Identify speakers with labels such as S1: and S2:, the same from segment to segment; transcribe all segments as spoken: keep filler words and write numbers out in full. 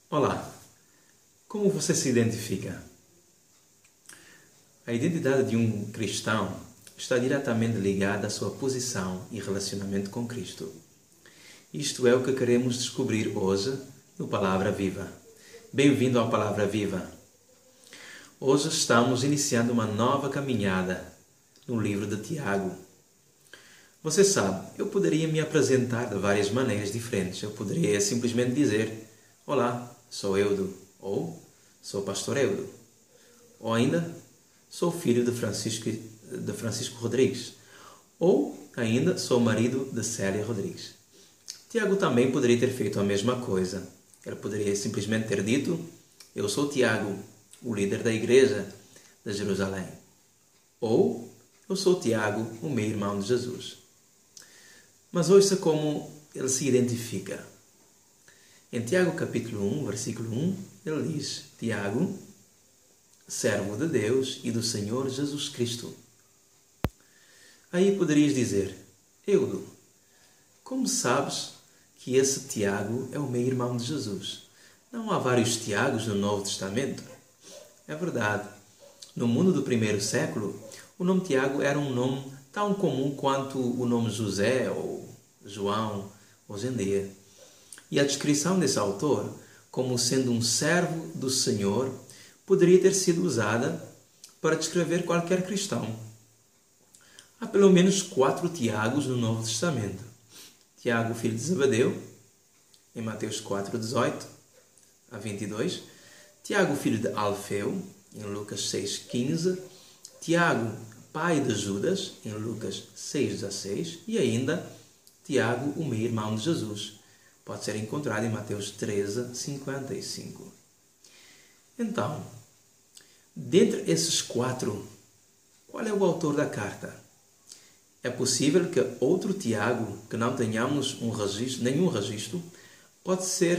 S1: Olá, como você se identifica? A identidade de um cristão está diretamente ligada à sua posição e relacionamento com Cristo. Isto é o que queremos descobrir hoje no Palavra Viva. Bem-vindo ao Palavra Viva. Hoje estamos iniciando uma nova caminhada no livro de Tiago. Você sabe, eu poderia me apresentar de várias maneiras diferentes. Eu poderia simplesmente dizer: Olá, sou Eudo, ou sou pastor Eudo, ou ainda sou filho de Francisco, de Francisco Rodrigues, ou ainda sou marido de Célia Rodrigues. Tiago também poderia ter feito a mesma coisa. Ele poderia simplesmente ter dito: Eu sou Tiago, o líder da igreja de Jerusalém. Ou eu sou Tiago, o meu irmão de Jesus. Mas ouça como ele se identifica. Em Tiago capítulo um, versículo um, ele diz: Tiago, servo de Deus e do Senhor Jesus Cristo. Aí poderias dizer: Eudo, como sabes que esse Tiago é o meu irmão de Jesus? Não há vários Tiagos no Novo Testamento? É verdade. No mundo do primeiro século, o nome Tiago era um nome tão comum quanto o nome José ou João hoje em dia. E a descrição desse autor, como sendo um servo do Senhor, poderia ter sido usada para descrever qualquer cristão. Há pelo menos quatro Tiagos no Novo Testamento. Tiago, filho de Zebedeu, em Mateus quatro, dezoito a vinte e dois. Tiago, filho de Alfeu, em Lucas seis, quinze. Tiago, pai de Judas, em Lucas seis, dezesseis. E ainda Tiago, o meu irmão de Jesus. Pode ser encontrado em Mateus treze, cinquenta e cinco. Então, dentre esses quatro, qual é o autor da carta? É possível que outro Tiago, que não tenhamos um registro, nenhum registro, pode ser,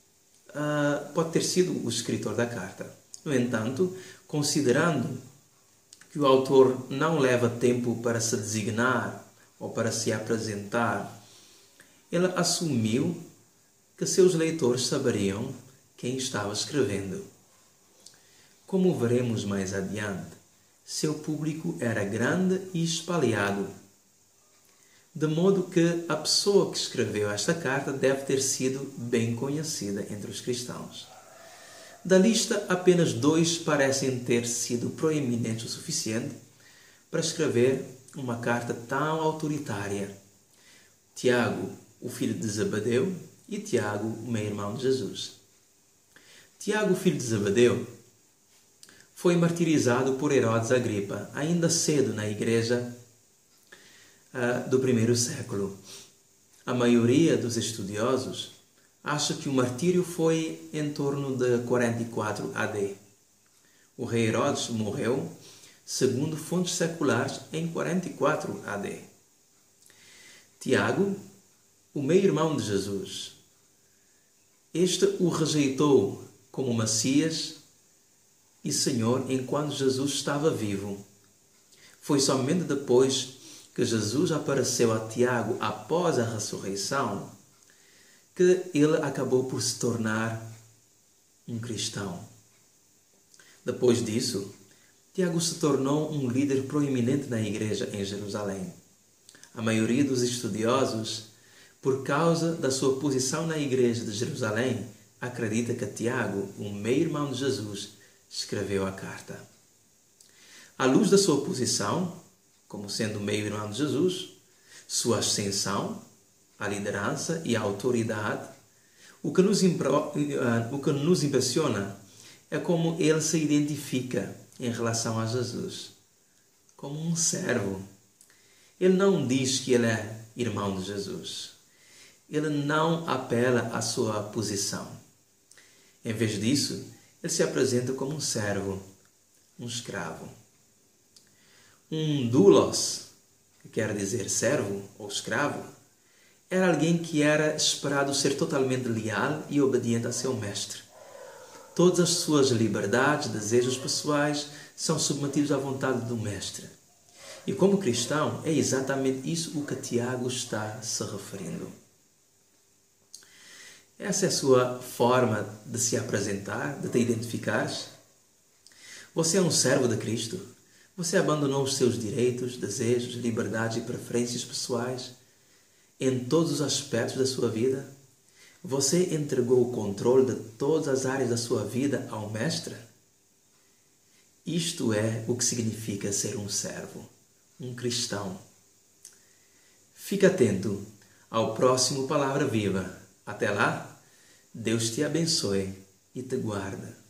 S1: uh, pode ter sido o escritor da carta. No entanto, considerando que o autor não leva tempo para se designar ou para se apresentar, ele assumiu que seus leitores saberiam quem estava escrevendo. Como veremos mais adiante, seu público era grande e espalhado, de modo que a pessoa que escreveu esta carta deve ter sido bem conhecida entre os cristãos. Da lista, apenas dois parecem ter sido proeminentes o suficiente para escrever uma carta tão autoritária: Tiago, o filho de Zebedeu, e Tiago, o meu irmão de Jesus. Tiago, filho de Zebedeu, foi martirizado por Herodes Agripa, ainda cedo na igreja uh, do primeiro século. A maioria dos estudiosos acha que o martírio foi em torno de quarenta e quatro A D. O rei Herodes morreu, segundo fontes seculares, em quarenta e quatro A D. Tiago, o meu irmão de Jesus, este o rejeitou como Messias e Senhor enquanto Jesus estava vivo. Foi somente depois que Jesus apareceu a Tiago após a ressurreição que ele acabou por se tornar um cristão. Depois disso, Tiago se tornou um líder proeminente na igreja em Jerusalém. A maioria dos estudiosos, por causa da sua posição na igreja de Jerusalém, acredita que Tiago, o meu irmão de Jesus, escreveu a carta. À luz da sua posição, como sendo o meu irmão de Jesus, sua ascensão, a liderança e a autoridade, o que nos, impro, o que nos impressiona é como ele se identifica em relação a Jesus, como um servo. Ele não diz que ele é irmão de Jesus. Ele não apela à sua posição. Em vez disso, ele se apresenta como um servo, um escravo. Um doulos, que quer dizer servo ou escravo, era alguém que era esperado ser totalmente leal e obediente a seu mestre. Todas as suas liberdades, desejos pessoais são submetidos à vontade do mestre. E como cristão, é exatamente isso o que Tiago está se referindo. Essa é a sua forma de se apresentar, de te identificares? Você é um servo de Cristo? Você abandonou os seus direitos, desejos, liberdades e preferências pessoais em todos os aspectos da sua vida? Você entregou o controle de todas as áreas da sua vida ao Mestre? Isto é o que significa ser um servo, um cristão. Fica atento ao próximo Palavra Viva. Até lá, Deus te abençoe e te guarda.